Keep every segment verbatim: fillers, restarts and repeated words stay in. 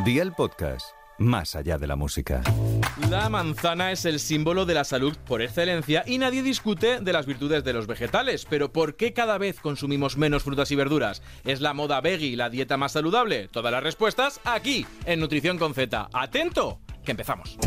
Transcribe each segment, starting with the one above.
Día el Podcast, más allá de la música. La manzana es el símbolo de la salud por excelencia y nadie discute de las virtudes de los vegetales. Pero ¿por qué cada vez consumimos menos frutas y verduras? ¿Es la moda veggie la dieta más saludable? Todas las respuestas aquí, en Nutrición con Z. ¡Atento! Que empezamos.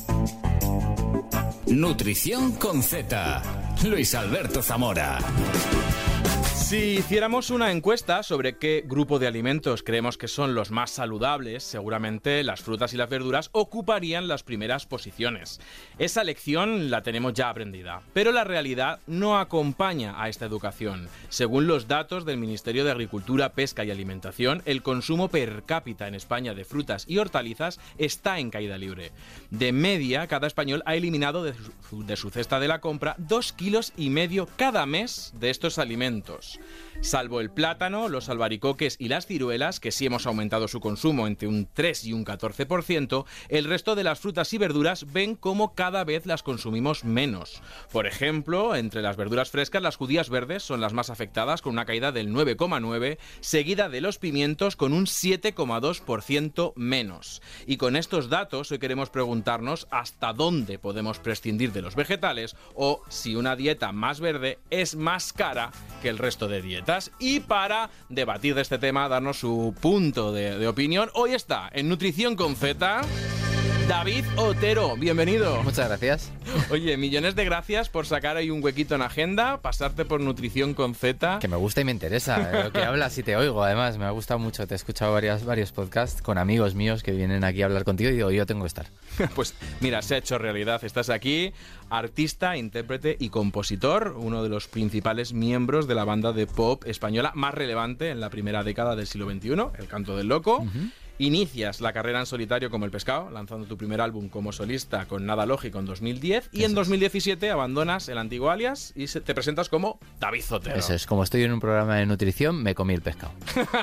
Nutrición con Z. Luis Alberto Zamora. Si hiciéramos una encuesta sobre qué grupo de alimentos creemos que son los más saludables, seguramente las frutas y las verduras ocuparían las primeras posiciones. Esa lección la tenemos ya aprendida, pero la realidad no acompaña a esta educación. Según los datos del Ministerio de Agricultura, Pesca y Alimentación, el consumo per cápita en España de frutas y hortalizas está en caída libre. De media, cada español ha eliminado de su, de su cesta de la compra dos kilos y medio cada mes de estos alimentos. Salvo el plátano, los albaricoques y las ciruelas, que sí hemos aumentado su consumo entre un tres y un catorce por ciento, el resto de las frutas y verduras ven cómo cada vez las consumimos menos. Por ejemplo, entre las verduras frescas, las judías verdes son las más afectadas, con una caída del nueve coma nueve por ciento, seguida de los pimientos con un siete coma dos por ciento menos. Y con estos datos hoy queremos preguntarnos hasta dónde podemos prescindir de los vegetales o si una dieta más verde es más cara que el resto de dietas. Y para debatir de este tema, darnos su punto de, de opinión, hoy está en Nutrición con Z, David Otero. Bienvenido. Muchas gracias. Oye, millones de gracias por sacar ahí un huequito en agenda, pasarte por Nutrición con Z. Que me gusta y me interesa. Lo que hablas y te oigo, además, me ha gustado mucho. Te he escuchado varias, varios podcasts con amigos míos que vienen aquí a hablar contigo y digo, yo tengo que estar. Pues mira, se ha hecho realidad. Estás aquí, artista, intérprete y compositor, uno de los principales miembros de la banda de pop española más relevante en la primera década del siglo veintiuno, El Canto del Loco. Uh-huh. Inicias la carrera en solitario como El Pescado, lanzando tu primer álbum como solista con Nada Lógico en dos mil diez, y en dos mil diecisiete abandonas el antiguo alias y te presentas como David Otero. Eso es, como estoy en un programa de nutrición, me comí el pescado.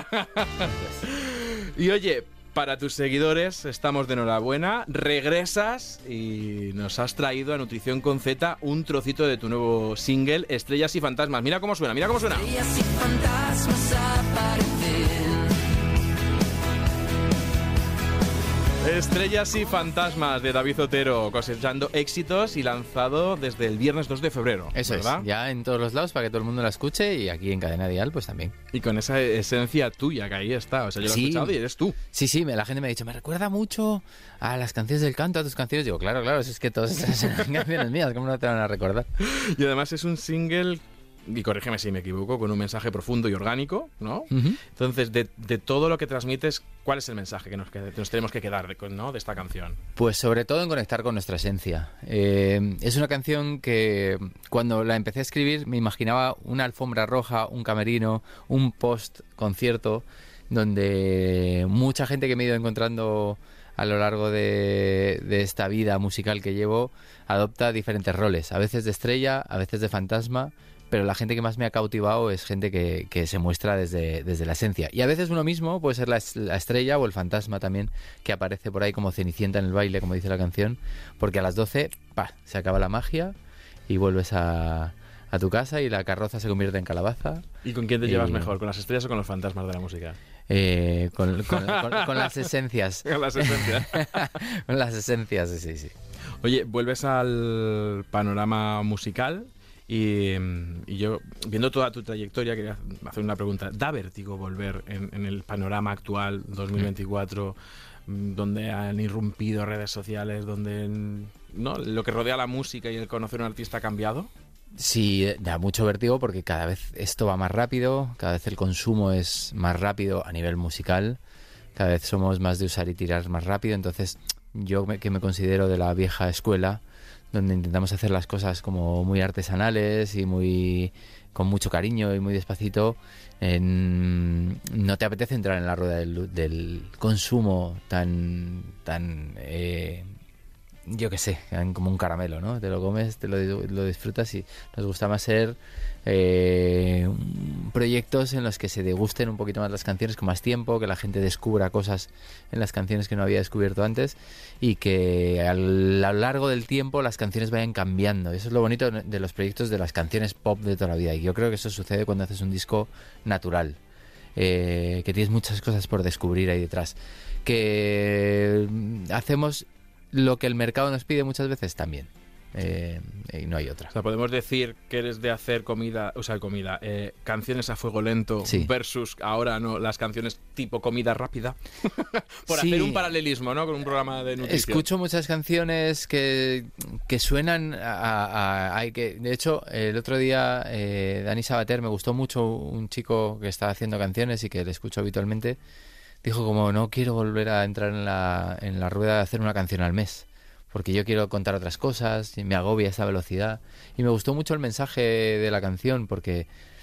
Y oye, para tus seguidores estamos de enhorabuena, regresas y nos has traído a Nutrición con Z un trocito de tu nuevo single, Estrellas y Fantasmas. Mira cómo suena, mira cómo suena. Estrellas y fantasmas aparecen. Estrellas y Fantasmas de David Otero, cosechando éxitos y lanzado desde el viernes dos de febrero. Eso ¿verdad? Es, ya en todos los lados para que todo el mundo la escuche y aquí en Cadena Dial pues también. Y con esa esencia tuya que ahí está, o sea, yo lo he sí. escuchado y eres tú. Sí, sí, la gente me ha dicho, me recuerda mucho a las canciones del canto, a tus canciones. Digo, claro, claro, es que todas esas son canciones mías, ¿cómo no te van a recordar? Y además es un single, y corrígeme si me equivoco, con un mensaje profundo y orgánico, ¿no? Uh-huh. Entonces, de, de todo lo que transmites, ¿cuál es el mensaje que nos, que nos tenemos que quedar de, ¿no? de esta canción? Pues sobre todo en conectar con nuestra esencia. Eh, es una canción que cuando la empecé a escribir me imaginaba una alfombra roja, un camerino, un post-concierto, donde mucha gente que me he ido encontrando a lo largo de, de esta vida musical que llevo adopta diferentes roles, a veces de estrella, a veces de fantasma, pero la gente que más me ha cautivado es gente que, que se muestra desde, desde la esencia. Y a veces uno mismo puede ser la, la estrella o el fantasma también, que aparece por ahí como Cenicienta en el baile, como dice la canción, porque a las doce, ¡pah!, se acaba la magia y vuelves a, a tu casa y la carroza se convierte en calabaza. ¿Y con quién te y... llevas mejor, con las estrellas o con los fantasmas de la música? Eh, con, con, con, con las esencias. Con las esencias. Con las esencias, sí, sí. Oye, vuelves al panorama musical. Y, y yo, viendo toda tu trayectoria, quería hacer una pregunta. ¿Da vértigo volver en, en el panorama actual, dos mil veinticuatro, mm. donde han irrumpido redes sociales, donde ¿no? lo que rodea la música y el conocer a un artista ha cambiado? Sí, da mucho vértigo porque cada vez esto va más rápido, cada vez el consumo es más rápido a nivel musical, cada vez somos más de usar y tirar más rápido, entonces yo me, que me considero de la vieja escuela, donde intentamos hacer las cosas como muy artesanales y muy con mucho cariño y muy despacito, en, no te apetece entrar en la rueda del, del consumo tan tan eh, yo qué sé, como un caramelo, ¿no? Te lo comes, te lo, lo disfrutas y nos gusta más ser eh, proyectos en los que se degusten un poquito más las canciones con más tiempo, que la gente descubra cosas en las canciones que no había descubierto antes y que a lo largo del tiempo las canciones vayan cambiando. Eso es lo bonito de los proyectos de las canciones pop de toda la vida y yo creo que eso sucede cuando haces un disco natural. eh, que tienes muchas cosas por descubrir ahí detrás. Que hacemos lo que el mercado nos pide muchas veces también. Eh, y no hay otra. O sea, podemos decir que eres de hacer comida, o sea, comida, eh, canciones a fuego lento sí. versus ahora no las canciones tipo comida rápida. Por sí. hacer un paralelismo, ¿no? Con un programa de nutrición. Escucho muchas canciones que, que suenan a, a, a que de hecho el otro día eh, Dani Sabater, me gustó mucho, un chico que está haciendo canciones y que le escucho habitualmente, dijo como no quiero volver a entrar en la, en la rueda de hacer una canción al mes, porque yo quiero contar otras cosas y me agobia esa velocidad. Y me gustó mucho el mensaje de la canción, porque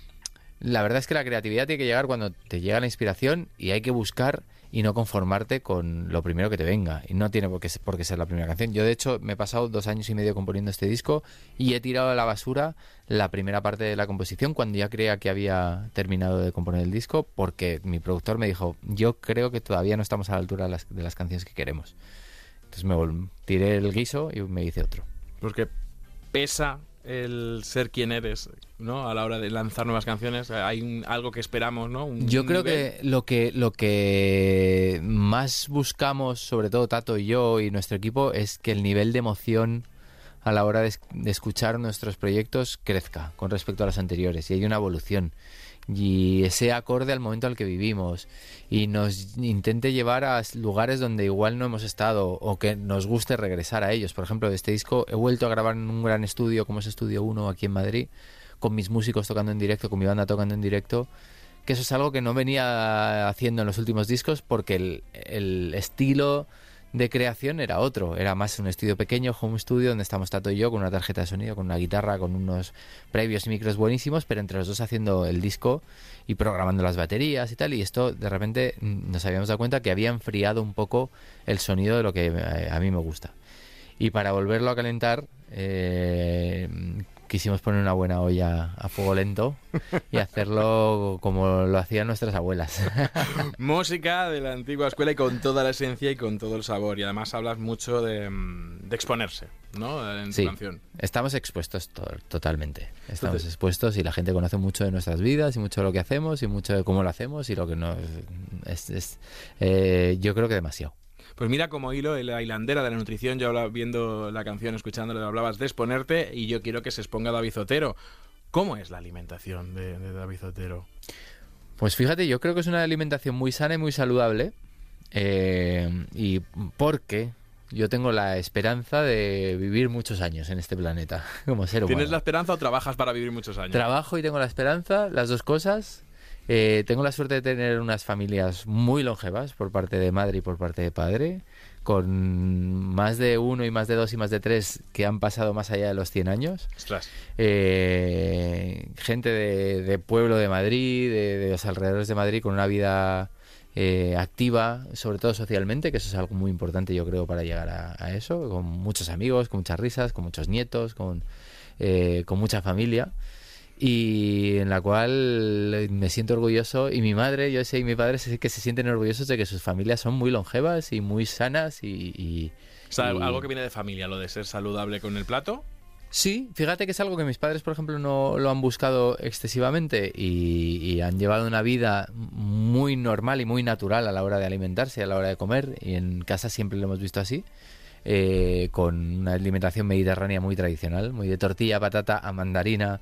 la verdad es que la creatividad tiene que llegar cuando te llega la inspiración y hay que buscar y no conformarte con lo primero que te venga. Y no tiene por qué, por qué ser la primera canción. Yo, de hecho, me he pasado dos años y medio componiendo este disco y he tirado a la basura la primera parte de la composición cuando ya creía que había terminado de componer el disco, porque mi productor me dijo, yo creo que todavía no estamos a la altura de las, de las canciones que queremos. Entonces me vol- tiré el guiso y me hice otro. Porque pesa el ser quien eres, ¿no? A la hora de lanzar nuevas canciones, hay un, algo que esperamos, ¿no? Un, yo un creo nivel. que lo que lo que más buscamos, sobre todo Tato y yo y nuestro equipo, es que el nivel de emoción a la hora de, de escuchar nuestros proyectos crezca con respecto a los anteriores y hay una evolución. Y ese acorde al momento al que vivimos y nos intente llevar a lugares donde igual no hemos estado o que nos guste regresar a ellos. Por ejemplo, de este disco he vuelto a grabar en un gran estudio como es Estudio uno aquí en Madrid, con mis músicos tocando en directo, con mi banda tocando en directo, que eso es algo que no venía haciendo en los últimos discos porque el, el estilo de creación era otro, era más un estudio pequeño, home studio, donde estamos Tato y yo con una tarjeta de sonido, con una guitarra, con unos previos y micros buenísimos, pero entre los dos haciendo el disco y programando las baterías y tal, y esto de repente nos habíamos dado cuenta que había enfriado un poco el sonido de lo que a mí me gusta. Y para volverlo a calentar, eh, quisimos poner una buena olla a fuego lento y hacerlo como lo hacían nuestras abuelas. Música de la antigua escuela y con toda la esencia y con todo el sabor. Y además hablas mucho de, de exponerse, ¿no? En tu sí, canción. Estamos expuestos to- totalmente. Estamos Entonces, expuestos y la gente conoce mucho de nuestras vidas y mucho de lo que hacemos y mucho de cómo lo hacemos y lo que no es, es eh, yo creo que demasiado. pues mira, como hilo, la hilandera de la nutrición, yo hablaba, viendo la canción, escuchándole, hablabas de exponerte y yo quiero que se exponga David Zotero. ¿Cómo es la alimentación de, de David Zotero? Pues fíjate, yo creo que es una alimentación muy sana y muy saludable, eh, y porque yo tengo la esperanza de vivir muchos años en este planeta como ser humano. ¿Tienes la esperanza o trabajas para vivir muchos años? Trabajo y tengo la esperanza, las dos cosas. Eh, tengo la suerte de tener unas familias muy longevas por parte de madre y por parte de padre, con más de uno y más de dos y más de tres que han pasado más allá de los cien años. Ostras. Eh, gente de, de pueblo de Madrid, de, de los alrededores de Madrid, con una vida eh, activa, sobre todo socialmente, que eso es algo muy importante, yo creo, para llegar a, a eso, con muchos amigos, con muchas risas, con muchos nietos, con, eh, con mucha familia. Y en la cual me siento orgulloso, y mi madre, yo sé, y mi padre sé que se sienten orgullosos de que sus familias son muy longevas y muy sanas y... y o sea, y... algo que viene de familia, lo de ser saludable con el plato. Sí, fíjate que es algo que mis padres, por ejemplo, no lo han buscado excesivamente y, y han llevado una vida muy normal y muy natural a la hora de alimentarse, a la hora de comer, y en casa siempre lo hemos visto así. Eh, con una alimentación mediterránea muy tradicional, muy de tortilla, patata, a mandarina,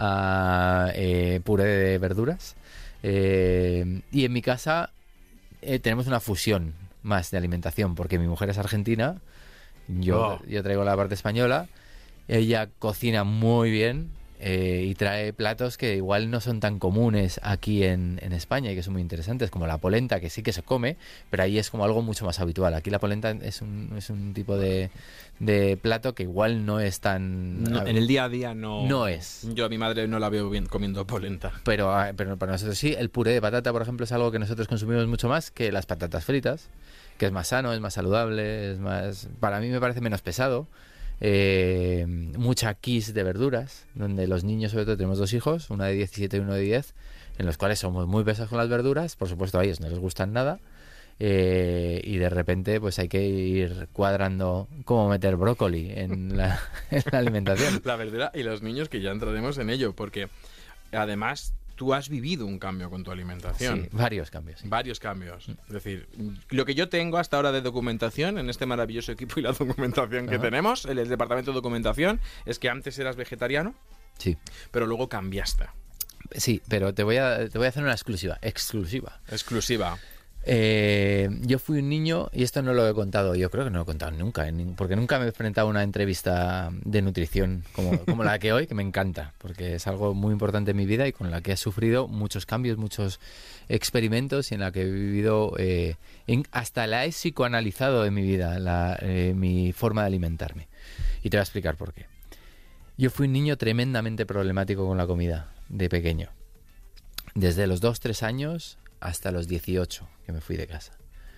a eh, puré de verduras. Eh, y en mi casa eh, tenemos una fusión más de alimentación, porque mi mujer es argentina, yo, Oh. yo traigo la parte española, ella cocina muy bien. Eh, y trae platos que igual no son tan comunes aquí en, en España y que son muy interesantes, como la polenta, que sí que se come, pero ahí es como algo mucho más habitual. Aquí la polenta es un, es un tipo de, de plato que igual no es tan... No, en el día a día no... No es. Yo a mi madre no la veo bien comiendo polenta. Pero, pero para nosotros sí. El puré de patata, por ejemplo, es algo que nosotros consumimos mucho más que las patatas fritas, que es más sano, es más saludable, es más... Para mí me parece menos pesado. Eh, mucha quiche de verduras, donde los niños, sobre todo, tenemos dos hijos, una de diecisiete y uno de diez, en los cuales somos muy pesados con las verduras. Por supuesto a ellos no les gustan nada, eh, y de repente pues hay que ir cuadrando cómo meter brócoli en la, en la alimentación. La verdura y los niños, que ya entraremos en ello, porque además tú has vivido un cambio con tu alimentación. Sí, varios cambios. Sí. Varios cambios. Es decir, lo que yo tengo hasta ahora de documentación en este maravilloso equipo y la documentación que Ajá. tenemos, el, el departamento de documentación, es que antes eras vegetariano, Sí. pero luego cambiaste. Sí, pero te voy a, te voy a hacer una exclusiva. Exclusiva. Exclusiva. Eh, yo fui un niño, y esto no lo he contado, yo creo que no lo he contado nunca, en- porque nunca me he enfrentado a una entrevista de nutrición como, como la que hoy, que me encanta, porque es algo muy importante en mi vida y con la que he sufrido muchos cambios, muchos experimentos y en la que he vivido, eh, en- hasta la he psicoanalizado en mi vida, la, eh, mi forma de alimentarme. Y te voy a explicar por qué. Yo fui un niño tremendamente problemático con la comida de pequeño. Desde los dos tres años hasta los dieciocho que me fui de casa.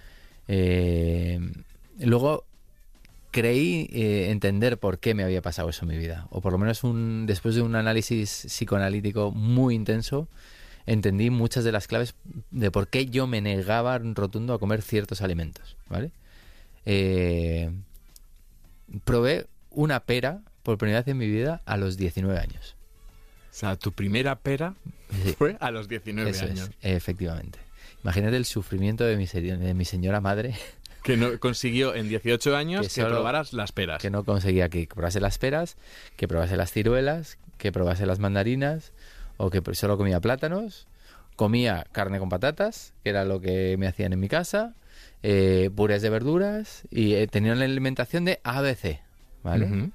Eh, luego creí eh, entender por qué me había pasado eso en mi vida. O por lo menos un, después de un análisis psicoanalítico muy intenso, entendí muchas de las claves de por qué yo me negaba rotundo a comer ciertos alimentos. ¿Vale? Eh, probé una pera por primera vez en mi vida a los diecinueve años. O sea, tu primera pera Sí. fue a los diecinueve Eso años. es, efectivamente. Imagínate el sufrimiento de mi, se- de mi señora madre, Que no consiguió en dieciocho años Que que, solo- probaras las peras. que no conseguía que probase las peras, que probase las ciruelas, que probase las mandarinas, o que solo comía plátanos, comía carne con patatas, que era lo que me hacían en mi casa, eh, purés de verduras, y eh, tenía una alimentación de A B C, ¿vale? Ujú.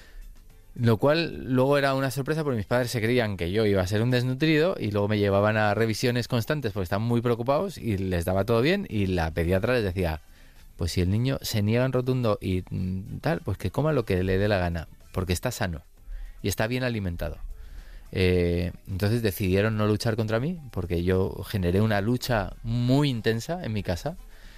Lo cual luego era una sorpresa porque mis padres se creían que yo iba a ser un desnutrido y luego me llevaban a revisiones constantes porque estaban muy preocupados y les daba todo bien y la pediatra les decía, pues si el niño se niega en rotundo y mm, tal, pues que coma lo que le dé la gana porque está sano y está bien alimentado. Eh, entonces decidieron no luchar contra mí porque yo generé una lucha muy intensa en mi casa.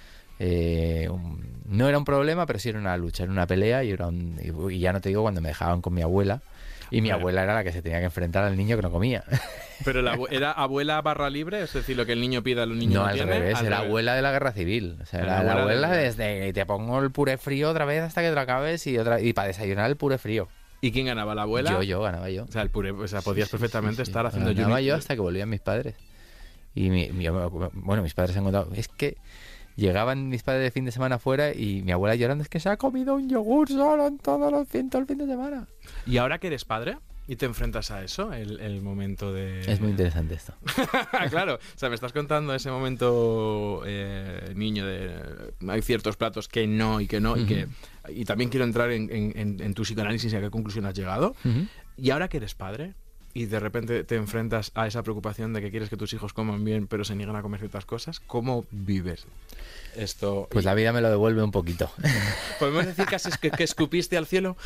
Eh, un- no era un problema, pero sí era una lucha, era una pelea y, era un- y- y ya no te digo cuando me dejaban con mi abuela y mi Bueno. abuela era la que se tenía que enfrentar al niño que no comía. Pero la abue- era abuela barra libre, es decir, lo que el niño pida, el niño No, no, al tiene. revés, al era revés. abuela de la guerra civil. O sea, La era la abuela abuela de- desde te pongo el puré frío otra vez hasta que te lo acabes y otra y para desayunar el puré frío. ¿Y quién ganaba, la abuela? Yo, yo, ganaba yo. O sea, el puré, o sea, podías Sí, sí, perfectamente sí, sí. estar haciendo Ganaba yuri- yo hasta que volvían mis padres. Y mi, mi- bueno, mis padres se han contado, es que llegaban mis padres de fin de semana fuera y mi abuela llorando, es que se ha comido un yogur solo en todos los fin, todo el fin de semana. ¿Y ahora que eres padre y te enfrentas a eso, el, el momento de... Es muy interesante esto. Claro, o sea, me estás contando ese momento eh, niño de... Hay ciertos platos que no y que no y que... Y también quiero entrar en, en- en- en tu psicoanálisis y a qué conclusión has llegado. Ujú. Y ahora que eres padre y de repente te enfrentas a esa preocupación de que quieres que tus hijos coman bien pero se niegan a comer ciertas cosas, ¿cómo vives esto? Pues la vida me lo devuelve un poquito. ¿Podemos decir casi que, que escupiste al cielo?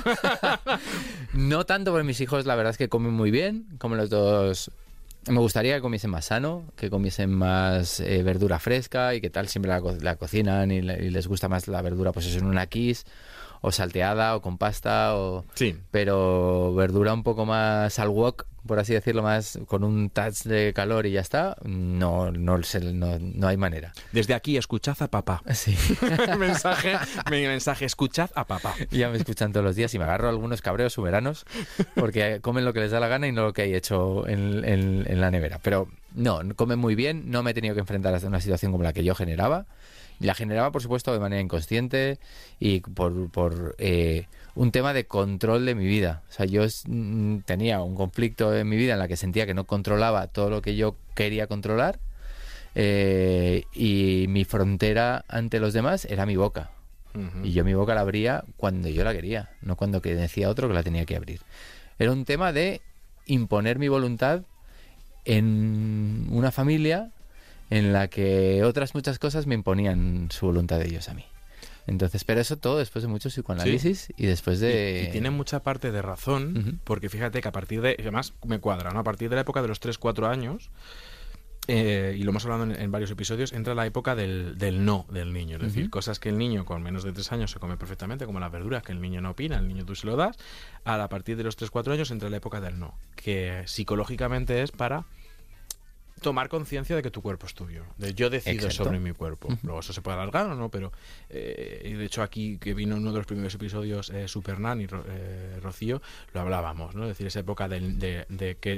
No tanto porque mis hijos la verdad es que comen muy bien, comen los dos. Me gustaría que comiesen más sano, que comiesen más eh, verdura fresca y que tal, siempre la, co- la cocinan y, le- y les gusta más la verdura, pues eso en una quiche o salteada o con pasta o... Sí. Pero verdura un poco más al wok, por así decirlo, más con un touch de calor y ya está, no, no, se- no, no hay manera. Desde aquí, escuchad a papá. Sí. mensaje, mi mensaje, escuchad a papá. Ya me escuchan todos los días y me agarro algunos cabreos soberanos porque comen lo que les da la gana y no lo que hay hecho en, en- en la nevera. Pero no, comen muy bien, no me he tenido que enfrentar a una situación como la que yo generaba. La generaba, por supuesto, de manera inconsciente y por, por eh, un tema de control de mi vida. O sea, yo mm, tenía un conflicto en mi vida en la que sentía que no controlaba todo lo que yo quería controlar eh, y mi frontera ante los demás era mi boca. Ujú. Y yo mi boca la abría cuando yo la quería, no cuando que decía otro que la tenía que abrir. Era un tema de imponer mi voluntad en una familia en la que otras muchas cosas me imponían su voluntad de ellos a mí. Entonces, pero eso todo después de mucho psicoanálisis y después de... Y, y tiene mucha parte de razón, Ujú. porque fíjate que a partir de... Además, me cuadra, ¿no? A partir de la época de los tres cuatro años, eh, y lo hemos hablado en, en varios episodios, entra la época del, del no del niño. Es decir, Ujú. cosas que el niño con menos de tres años se come perfectamente, como las verduras, que el niño no opina, el niño tú se lo das. A partir de los tres cuatro años entra la época del no, que psicológicamente es para tomar conciencia de que tu cuerpo es tuyo, de yo decido Exacto. sobre mi cuerpo. Ujú. Luego eso se puede alargar o no, pero eh, y de hecho aquí que vino en uno de los primeros episodios eh, Supernan y Ro- eh, Rocío, lo hablábamos, ¿no? Es decir, esa época del- de, de que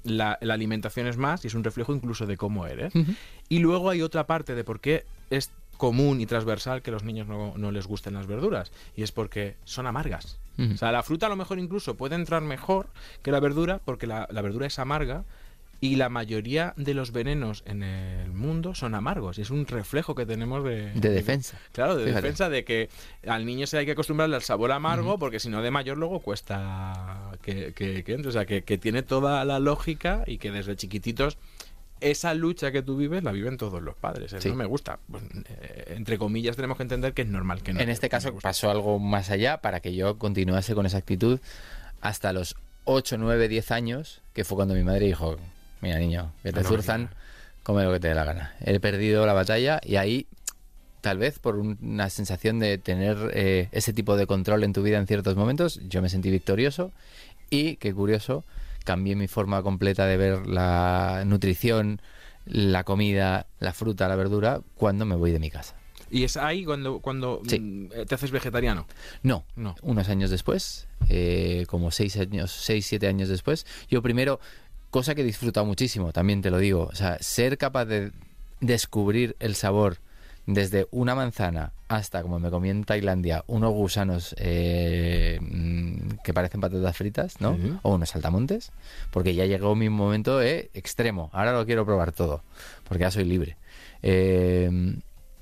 la, la alimentación es más y es un reflejo incluso de cómo eres. Ujú. Y luego hay otra parte de por qué es común y transversal que los niños no, no les gusten las verduras, y es porque son amargas. Ujú. O sea, la fruta a lo mejor incluso puede entrar mejor que la verdura porque la, la verdura es amarga y la mayoría de los venenos en el mundo son amargos y es un reflejo que tenemos de... De defensa. Claro, de Fíjate. defensa de que al niño se hay que acostumbrarle al sabor amargo, uh-huh, porque si no de mayor luego cuesta que, que, que entre. O sea, que, que tiene toda la lógica y que desde chiquititos esa lucha que tú vives la viven todos los padres. Eso Sí. no me gusta. Pues, eh, entre comillas tenemos que entender que es normal que no. En este que no caso me guste. pasó algo más allá para que yo continuase con esa actitud hasta los ocho, nueve, diez años, que fue cuando mi madre dijo, mira niño, que te Ah, no, zurzan, mira. come lo que te dé la gana. He perdido la batalla y ahí, tal vez por un- una sensación de tener eh, ese tipo de control en tu vida en ciertos momentos, yo me sentí victorioso y, qué curioso, cambié mi forma completa de ver la nutrición, la comida, la fruta, la verdura, cuando me voy de mi casa. Y es ahí cuando, cuando Sí. mm, te haces vegetariano. No, No. unos años después, eh, como seis años, seis, siete años después, yo primero, cosa que he disfrutado muchísimo, también te lo digo, o sea, ser capaz de descubrir el sabor desde una manzana hasta, como me comí en Tailandia, unos gusanos eh, mm, que parecen patatas fritas, ¿no? Sí. O unos saltamontes, porque ya llegó mi momento eh, extremo, ahora lo quiero probar todo, porque ya soy libre. Eh,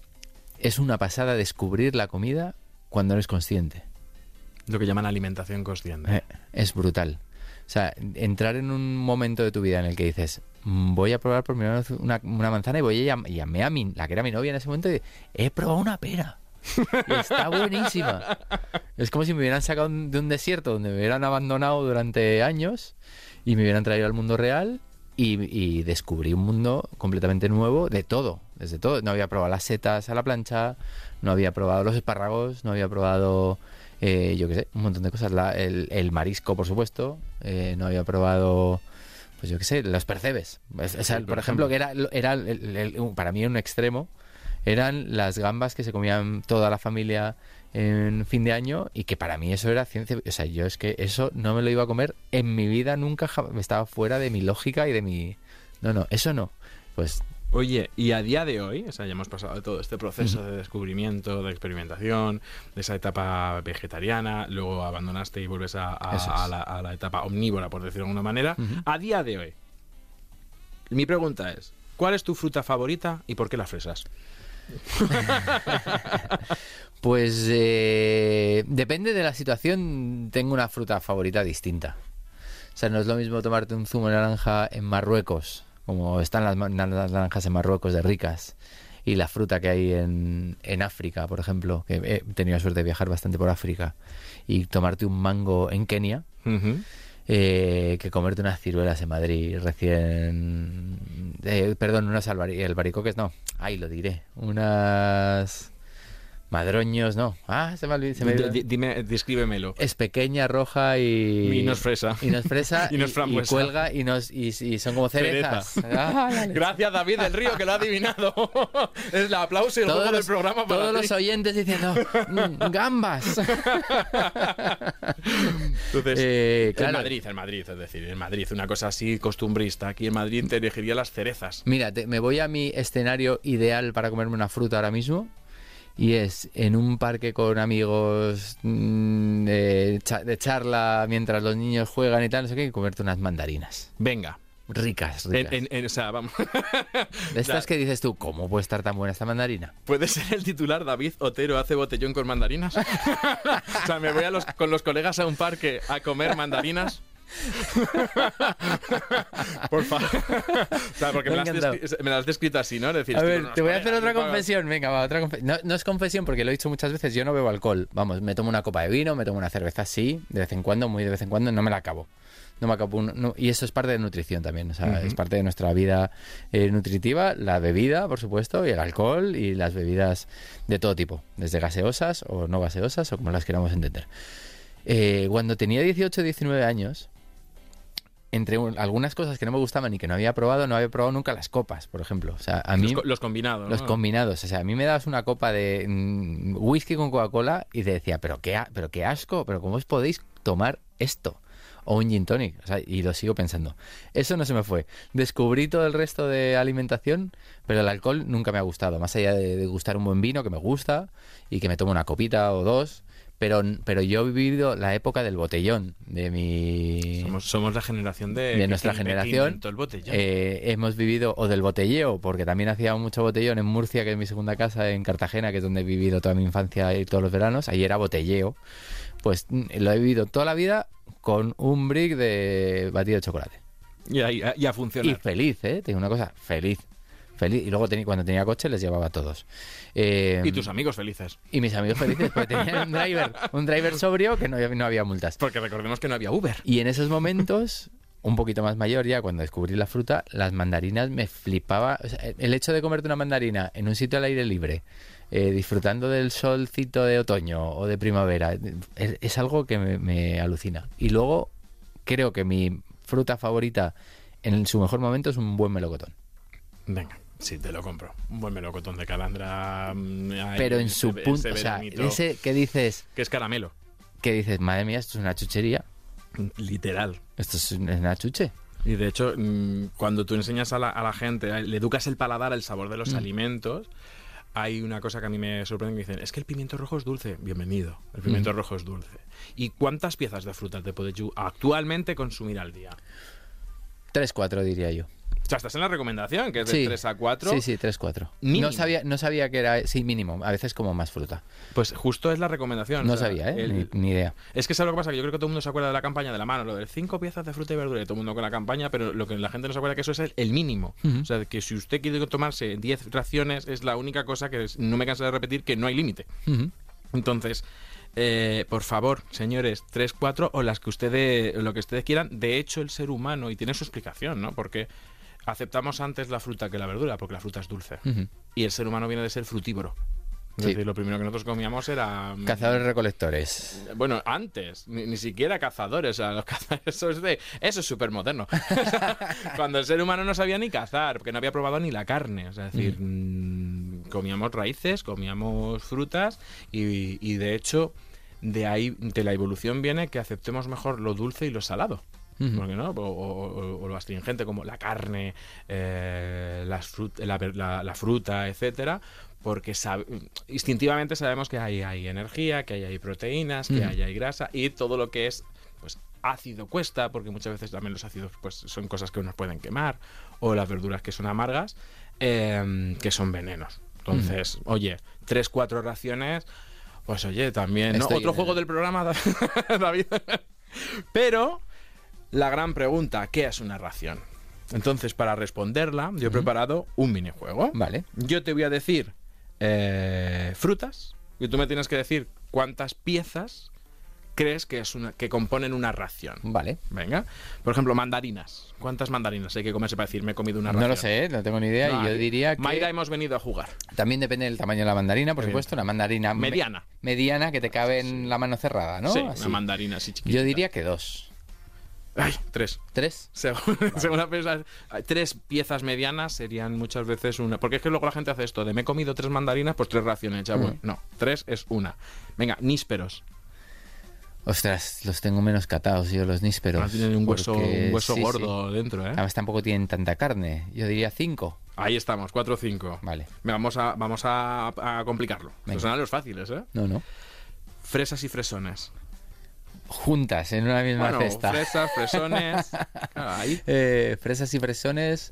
es una pasada descubrir la comida cuando eres consciente. Lo que llaman alimentación consciente. Eh, es brutal. O sea, entrar en un momento de tu vida en el que dices, "Mm, voy a probar por primera vez una, una manzana", y voy a llam- y llamé a mi, la que era mi novia en ese momento, y he probado una pera. Y está buenísima. Es como si me hubieran sacado un- de un desierto donde me hubieran abandonado durante años y me hubieran traído al mundo real, y, y descubrí un mundo completamente nuevo de todo, desde todo. No había probado las setas a la plancha, no había probado los espárragos, no había probado, eh, yo qué sé, un montón de cosas. La- el, el marisco, por supuesto, eh, no había probado, pues yo qué sé, los percebes. Es- o sea, Sí, por, por ejemplo, que era, era el- el- el- un- para mí un extremo, eran las gambas que se comían toda la familia en fin de año, y que para mí eso era ciencia. O sea, yo es que eso no me lo iba a comer en mi vida nunca, jam- estaba fuera de mi lógica y de mi... No, no, eso no. Pues Oye, y a día de hoy, o sea, ya hemos pasado de todo este proceso de descubrimiento, de experimentación, de esa etapa vegetariana, luego abandonaste y vuelves a, a- Eso es. a la, a la etapa omnívora, por decirlo de alguna manera. Ujú. A día de hoy, mi pregunta es, ¿cuál es tu fruta favorita y por qué las fresas? Pues eh, depende de la situación, tengo una fruta favorita distinta. O sea, no es lo mismo tomarte un zumo de naranja en Marruecos, como están las, ma- las naranjas en Marruecos de ricas, y la fruta que hay en, en África, por ejemplo, que he tenido la suerte de viajar bastante por África, y tomarte un mango en Kenia, Ujú. eh, que comerte unas ciruelas en Madrid recién... eh, perdón, unas albari- albaricoques, no, ahí lo diré, unas... Madroños, no. Ah, se me olvidó. Se me D- olvidó. di- Dime, descríbemelo. Es pequeña, roja y... Y no es fresa. Y no es fresa. Y no es frambuesa. cuelga y, nos, y, y son como cerezas. Ah, la leche. Gracias, David del Río, que lo ha adivinado. Es el aplauso y el Todos juego los, del programa para todos ti. los oyentes diciendo "Mm, gambas". Entonces, Eh, claro. en Madrid, en Madrid, es decir, en Madrid, una cosa así costumbrista. Aquí en Madrid te elegiría las cerezas. Mira, te- me voy a mi escenario ideal para comerme una fruta ahora mismo. Y es en un parque con amigos, mm, de, cha- de charla mientras los niños juegan y tal, no sé qué, y comerte unas mandarinas. Venga. Ricas, En, ricas. en- en- o sea, vamos. De estas Ya. que dices tú, ¿cómo puede estar tan buena esta mandarina? ¿Puede ser el titular David Otero hace botellón con mandarinas? O sea, me voy a los, con los colegas a un parque a comer mandarinas. Por favor. O sea, porque Me me, ha las has encantado. descri- me las has descrito así, ¿no? Es decir, A estoy ver, con unos te voy a hacer colegas, otra y para- confesión. Venga, va, otra confesión. No, no es confesión porque lo he dicho muchas veces. Yo no bebo alcohol. Vamos, me tomo una copa de vino, me tomo una cerveza, sí, de vez en cuando, muy de vez en cuando, no me la acabo. No me acabo un- no- y eso es parte de nutrición también. O sea, Ujú. es parte de nuestra vida eh, nutritiva, la bebida, por supuesto, y el alcohol y las bebidas de todo tipo, desde gaseosas o no gaseosas o como las queramos entender. Eh, cuando tenía dieciocho, diecinueve años, entre un- algunas cosas que no me gustaban y que no había probado, no había probado nunca las copas, por ejemplo. O sea, a mí... Los, co- los combinados, Los ¿no? combinados, o sea, a mí me dabas una copa de mm, whisky con Coca-Cola y te decía, pero qué, a- pero qué asco, pero ¿cómo os podéis tomar esto? o un gin tonic, o sea, y lo sigo pensando. Eso no se me fue. Descubrí todo el resto de alimentación, pero el alcohol nunca me ha gustado, más allá de, de gustar un buen vino, que me gusta, y que me tomo una copita o dos. Pero, pero yo he vivido la época del botellón, de mi... Somos, somos la generación de... de nuestra que generación. inventó el botellón. Eh, hemos vivido, o del botelleo, porque también hacía mucho botellón en Murcia, que es mi segunda casa, en Cartagena, que es donde he vivido toda mi infancia y todos los veranos. Ahí era botelleo. Pues lo he vivido toda la vida con un brick de batido de chocolate. Y a, y a, y a funcionar. Y feliz, ¿eh? Tengo una cosa, feliz. Feliz. Y luego tenía, cuando tenía coche les llevaba a todos. Eh, y tus amigos felices. Y mis amigos felices, porque tenían un driver, un driver sobrio que no había, no había multas. Porque recordemos que no había Uber. Y en esos momentos, un poquito más mayor ya, cuando descubrí la fruta, las mandarinas me flipaba. O sea, el hecho de comerte una mandarina en un sitio al aire libre, eh, disfrutando del solcito de otoño o de primavera, es, es algo que me, me alucina. Y luego, creo que mi fruta favorita en su mejor momento es un buen melocotón. Venga. Sí, te lo compro. Un buen melocotón de calandra. Ay, pero en su punto, o sea, ese que dices... Que es caramelo. Que dices, madre mía, esto es una chuchería. Literal. Esto es una chuche. Y de hecho, cuando tú enseñas a la, a la gente, le educas el paladar al sabor de los mm. alimentos, hay una cosa que a mí me sorprende, que dicen, es que el pimiento rojo es dulce. Bienvenido, el pimiento mm. rojo es dulce. ¿Y cuántas piezas de fruta te puedes actualmente consumir al día? Tres, cuatro diría yo. O sea, estás en la recomendación, que es de sí, tres a cuatro. Sí, sí, tres, cuatro. No sabía, no sabía que era... Sí, mínimo. A veces como más fruta. Pues justo es la recomendación. No o sea, sabía, ¿eh? El... Ni, ni idea. Es que ¿sabes lo que pasa? Que yo creo que todo el mundo se acuerda de la campaña de la mano, lo de cinco piezas de fruta y verdura, y todo el mundo con la campaña, pero lo que la gente no se acuerda es que eso es el, el mínimo. Uh-huh. O sea, que si usted quiere tomarse diez raciones, es la única cosa que es, no me canso de repetir, que no hay límite. Uh-huh. Entonces... Eh, por favor, señores, tres, cuatro o las que ustedes, lo que ustedes quieran. De hecho, el ser humano, y tiene su explicación, ¿no? Porque aceptamos antes la fruta que la verdura, porque la fruta es dulce. Uh-huh. Y el ser humano viene de ser frutívoro. Es sí. decir, lo primero que nosotros comíamos era... Cazadores recolectores. Bueno, antes, ni, ni siquiera cazadores. O sea, los cazadores, eso es de... Eso es súper moderno. Cuando el ser humano no sabía ni cazar, porque no había probado ni la carne. O sea, es decir, uh-huh. mmm, comíamos raíces, comíamos frutas y, y de hecho, de ahí, de la evolución viene que aceptemos mejor lo dulce y lo salado. Uh-huh. Porque, ¿no? o, o, o lo astringente como la carne, eh, las frut- la, la, la fruta, etcétera, porque sab- instintivamente sabemos que hay, hay energía, que hay, hay proteínas, que uh-huh. hay, hay grasa y todo lo que es pues ácido cuesta, porque muchas veces también los ácidos pues son cosas que nos pueden quemar, o las verduras que son amargas, eh, que son venenos. Entonces, uh-huh. oye, tres, cuatro raciones, pues oye, también, ¿no? Otro juego del programa, David. Pero la gran pregunta, ¿qué es una ración? Entonces, para responderla, yo he uh-huh. preparado un minijuego. Vale. Yo te voy a decir eh, frutas y tú me tienes que decir cuántas piezas crees que es una que componen una ración. Vale. Venga. Por ejemplo, mandarinas. ¿Cuántas mandarinas hay que comerse para decir me he comido una ración? No lo sé, no tengo ni idea. No, y yo diría que... Mayra, hemos venido a jugar. También depende del tamaño de la mandarina, por supuesto. Una mandarina... Mediana. Me- mediana que te cabe en sí. la mano cerrada, ¿no? Sí, así. una mandarina así chiquitita. Yo diría que dos. Ay, tres. ¿Tres? Según, vale. según la pieza, tres piezas medianas serían muchas veces una. Porque es que luego la gente hace esto de me he comido tres mandarinas, pues tres raciones. Ya, mm. bueno, no, tres es una. Venga, nísperos. Ostras, los tengo menos catados yo, los nísperos. Ah, tienen un hueso, porque... un hueso sí, gordo sí. dentro, ¿eh? Además tampoco tienen tanta carne. Yo diría cinco. Ahí estamos, cuatro o cinco. Vale. Venga, vamos a, vamos a, a complicarlo. Venga. Son los fáciles, ¿eh? No, no. Fresas y fresones. Juntas, en una misma bueno, cesta. Fresas, fresones. Ahí. Eh, fresas y fresones,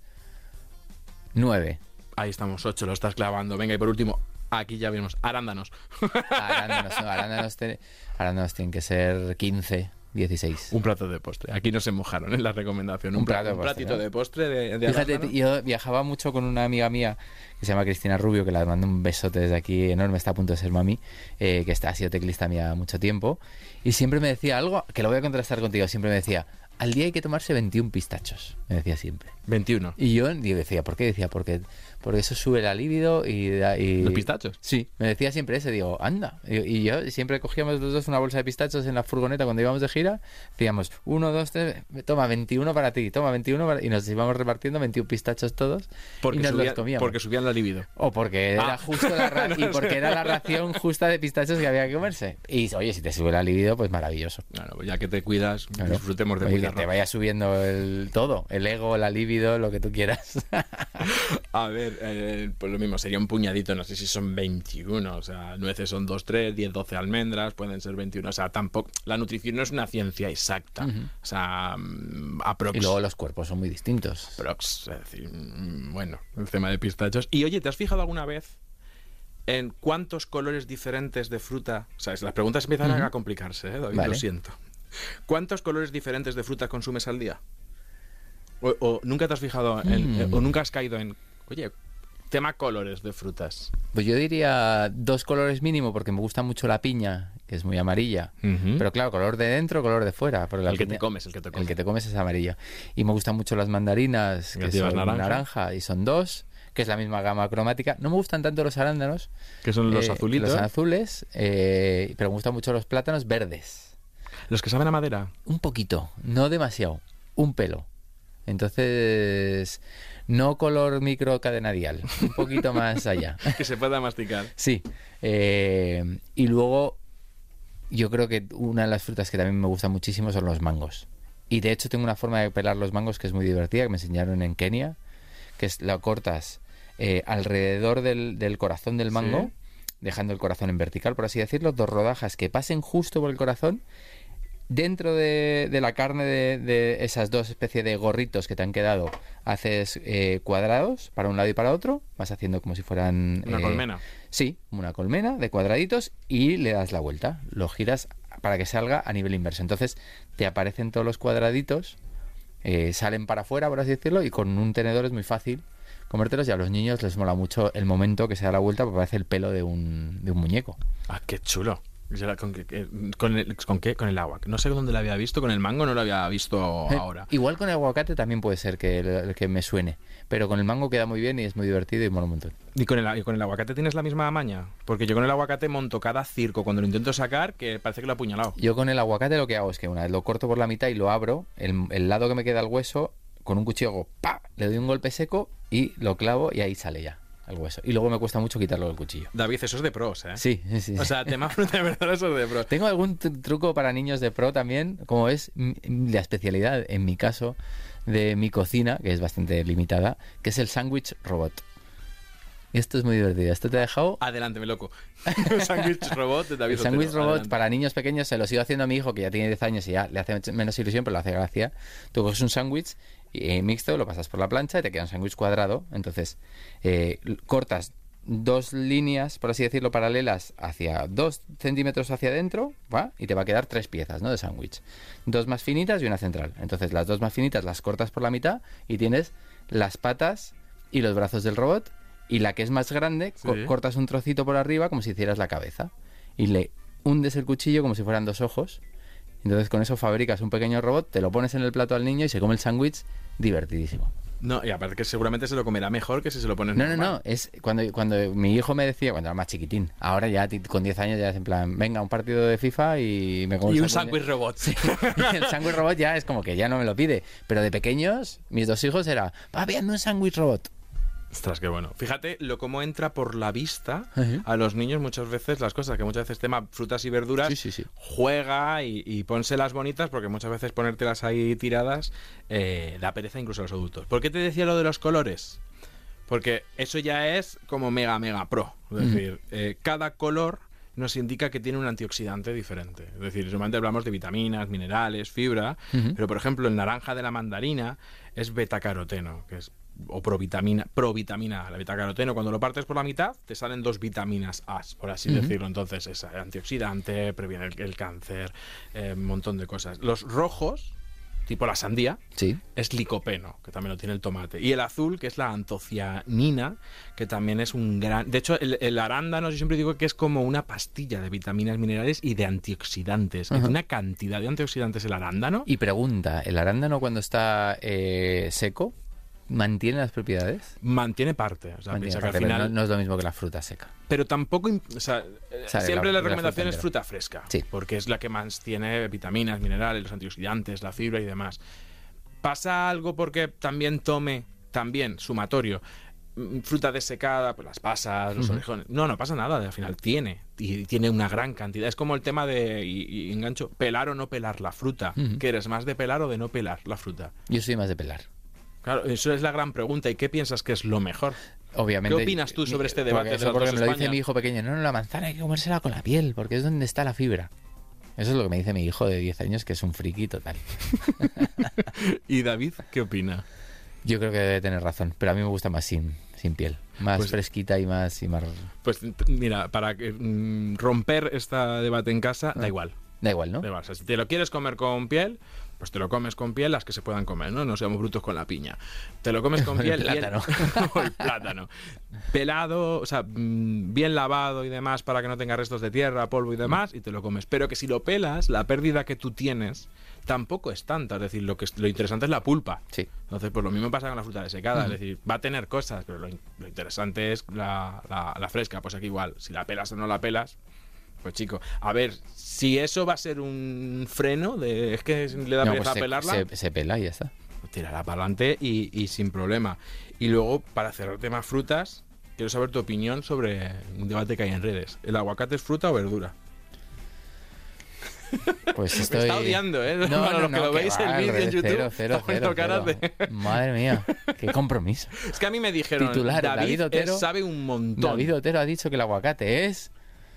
nueve. Ahí estamos, ocho, lo estás clavando. Venga, y por último, aquí ya vemos, arándanos. Arándanos, no, arándanos, te... arándanos tienen que ser quince, dieciséis. Un plato de postre. Aquí no se mojaron en la recomendación. Un, un, plato, un platito postre, ¿no? de postre de, de Fíjate, arándano. yo viajaba mucho con una amiga mía que se llama Cristina Rubio, que la mando un besote desde aquí enorme, está a punto de ser mami, eh, que está, ha sido teclista mía mucho tiempo, y siempre me decía algo, que lo voy a contrastar contigo, siempre me decía, al día hay que tomarse veintiún pistachos, me decía siempre. veintiuno. Y yo decía, ¿por qué? Decía, porque, porque eso sube la libido y, y... ¿Los pistachos? Sí, me decía siempre eso, digo, anda. Y, y yo siempre cogíamos los dos una bolsa de pistachos en la furgoneta cuando íbamos de gira, decíamos, uno, dos, tres, toma veintiuno para ti, toma veintiuno para... y nos íbamos repartiendo veintiún pistachos todos porque y nos subía, los comíamos. Porque subían la libido. O porque era ah. justo la ra... y porque era la ración justa de pistachos que había que comerse. Y oye, si te sube la libido, pues maravilloso. Claro, pues ya que te cuidas, claro. disfrutemos de oye, cuidarlo. Que te vaya subiendo el todo, el ego, la libido, lo que tú quieras. A ver, eh, pues lo mismo, sería un puñadito, no sé si son veintiuno, o sea, nueces son dos, tres, diez, doce almendras, pueden ser veintiuno, o sea, tampoco, la nutrición no es una ciencia exacta, uh-huh. o sea, aprox. Y luego los cuerpos son muy distintos. Aprox, es decir, bueno, el tema de pistachos. Y oye, ¿te has fijado alguna vez en cuántos colores diferentes de fruta? O sea, las preguntas empiezan uh-huh. a complicarse, ¿eh, David? Vale. Lo siento. ¿Cuántos colores diferentes de fruta consumes al día? O, o nunca te has fijado en, mm. eh, o nunca has caído en, oye, tema colores de frutas. Pues yo diría dos colores mínimo, porque me gusta mucho la piña, que es muy amarilla. Uh-huh. Pero claro, color de dentro, color de fuera. El la que piña, te comes, el que te comes. El que te comes es amarilla. Y me gustan mucho las mandarinas, que son naranja? naranja, y son dos, que es la misma gama cromática. No me gustan tanto los arándanos. Que son los eh, azulitos. Los azules, eh, pero me gustan mucho los plátanos verdes. ¿Los que saben a madera? Un poquito, no demasiado, un pelo. Entonces, no color microcadenarial, un poquito más allá. Que se pueda masticar. Sí. Eh, y luego, yo creo que una de las frutas que también me gusta muchísimo son los mangos. Y de hecho tengo una forma de pelar los mangos que es muy divertida, que me enseñaron en Kenia, que es la cortas eh, alrededor del, del corazón del mango, ¿sí? Dejando el corazón en vertical, por así decirlo, dos rodajas que pasen justo por el corazón. Dentro de, de la carne de, de esas dos especies de gorritos que te han quedado, haces eh, cuadrados para un lado y para otro, vas haciendo como si fueran... ¿Una eh, colmena? Sí, una colmena de cuadraditos y le das la vuelta, lo giras para que salga a nivel inverso. Entonces te aparecen todos los cuadraditos, eh, salen para afuera, por así decirlo, y con un tenedor es muy fácil comértelos, y a los niños les mola mucho el momento que se da la vuelta porque parece el pelo de un, de un muñeco. Ah, qué chulo. ¿Con, con, el, ¿Con qué? Con el agua. No sé dónde lo había visto, con el mango no lo había visto ahora. Eh, igual con el aguacate también puede ser que, que me suene, pero con el mango queda muy bien y es muy divertido y mola un montón. ¿Y con, el, ¿Y con el aguacate tienes la misma maña? Porque yo con el aguacate monto cada circo cuando lo intento sacar que parece que lo he apuñalado. Yo con el aguacate lo que hago es que una vez lo corto por la mitad y lo abro, el, el lado que me queda el hueso, con un cuchillo hago ¡pa! Le doy un golpe seco y lo clavo y ahí sale ya el hueso. Y luego me cuesta mucho quitarlo del cuchillo. David, eso es de pros, ¿eh? Sí, sí. O sea, tema fruta de verdad, eso es de pros. Tengo algún t- truco para niños de pro también, como es m- la especialidad, en mi caso, de mi cocina, que es bastante limitada, que es el sándwich robot. Esto es muy divertido. ¿Esto te ha dejado? Adelante, me loco. Sándwich robot de David El sándwich robot adelante. Para niños pequeños se lo sigo haciendo a mi hijo, que ya tiene diez años y ya le hace menos ilusión, pero le hace gracia. Tú coges un sándwich eh, mixto, lo pasas por la plancha y te queda un sándwich cuadrado. Entonces, eh, cortas dos líneas, por así decirlo, paralelas hacia dos centímetros hacia adentro, ¿va? Y te va a quedar tres piezas, ¿no? De sándwich. Dos más finitas y una central. Entonces, las dos más finitas las cortas por la mitad y tienes las patas y los brazos del robot. Y la que es más grande, sí. co- cortas un trocito por arriba como si hicieras la cabeza. Y le hundes el cuchillo como si fueran dos ojos. Entonces con eso fabricas un pequeño robot, te lo pones en el plato al niño y se come el sándwich divertidísimo. No, y aparte que seguramente se lo comerá mejor que si se lo pones No, normal. no, no. Es cuando, cuando mi hijo me decía, cuando era más chiquitín, ahora ya con diez años ya es en plan, venga, un partido de FIFA y me como Y el un sándwich robot. Sí. El sándwich robot ya es como que ya no me lo pide. Pero de pequeños, mis dos hijos era, papi, hazme un sándwich robot. Ostras, qué bueno. Fíjate lo cómo entra por la vista uh-huh. a los niños muchas veces las cosas, que muchas veces tema frutas y verduras, sí, sí, sí. juega y, y pónselas bonitas, porque muchas veces ponértelas ahí tiradas eh, da pereza incluso a los adultos. ¿Por qué te decía lo de los colores? Porque eso ya es como mega, mega pro. Es uh-huh. decir, eh, cada color nos indica que tiene un antioxidante diferente. Es decir, normalmente hablamos de vitaminas, minerales, fibra, uh-huh. pero por ejemplo el naranja de la mandarina es betacaroteno, que es o provitamina, provitamina A. La betacaroteno, cuando lo partes por la mitad, te salen dos vitaminas A, por así uh-huh. decirlo. Entonces es antioxidante, previene el, el cáncer, un eh, montón de cosas. Los rojos tipo la sandía, Sí. es licopeno, que también lo tiene el tomate. Y el azul, que es la antocianina, que también es un gran... De hecho, el, el arándano, yo siempre digo que es como una pastilla de vitaminas, minerales y de antioxidantes. Ajá. Tiene una cantidad de antioxidantes el arándano. Y pregunta, ¿el arándano cuando está eh, seco mantiene las propiedades? Mantiene parte. O sea, Mantiene piensa que al parte, pero final... no, no es lo mismo que la fruta seca. Pero tampoco... im- O sea, eh, Sale siempre la- la, la recomendación fruta es entera. fruta fresca. Sí. Porque es la que más tiene vitaminas, minerales, los antioxidantes, la fibra y demás. ¿Pasa algo porque también tome, también, sumatorio, mm, fruta desecada, pues las pasas, los Ujú. orejones? No, no pasa nada, al final tiene, y tiene una gran cantidad. Es como el tema de, y, y engancho, pelar o no pelar la fruta. Ujú. ¿Que eres más de pelar o de no pelar la fruta? Yo soy más de pelar. Claro, eso es la gran pregunta. ¿Y qué piensas que es lo mejor? Obviamente. ¿Qué opinas tú sobre este debate Porque, de eso las porque dos me lo dice Españas? mi hijo pequeño. No, no, la manzana hay que comérsela con la piel, porque es donde está la fibra. Eso es lo que me dice mi hijo de diez años, que es un friki total. ¿Y David qué opina? Yo creo que debe tener razón, pero a mí me gusta más sin, sin piel. Más Pues- fresquita y más, y más... Pues t- mira, para que, mm, romper este debate en casa, da igual. Da igual, ¿no? Da igual. O sea, si te lo quieres comer con piel, pues te lo comes con piel, las que se puedan comer, ¿no? No seamos brutos con la piña. Te lo comes con Con el piel. y el- plátano. o el plátano. Pelado, o sea, mm, bien lavado y demás para que no tenga restos de tierra, polvo y demás, y te lo comes. Pero que si lo pelas, la pérdida que tú tienes tampoco es tanta. Es decir, lo que es- lo interesante es la pulpa. Sí. Entonces, pues lo mismo pasa con la fruta desecada. Es decir, va a tener cosas, pero lo, in- lo interesante es la, la- la fresca. Pues aquí igual, si la pelas o no la pelas, pues chico, a ver, si eso va a ser un freno de es que le da No, pereza pues se, pelarla, se, se pela y ya está. pues tírala para adelante y, y sin problema. Y luego, para cerrar temas frutas, quiero saber tu opinión sobre un debate que hay en redes. ¿El aguacate es fruta o verdura? Pues Me estoy... está odiando, ¿eh? No, Para no, los que no, lo que veis va, el al vídeo en revés, YouTube, cero, cero, está poniendo cero, caras cero. de... Madre mía, qué compromiso. Es que a mí me dijeron, Titular, David, David Otero- es- sabe un montón. David Otero ha dicho que el aguacate es...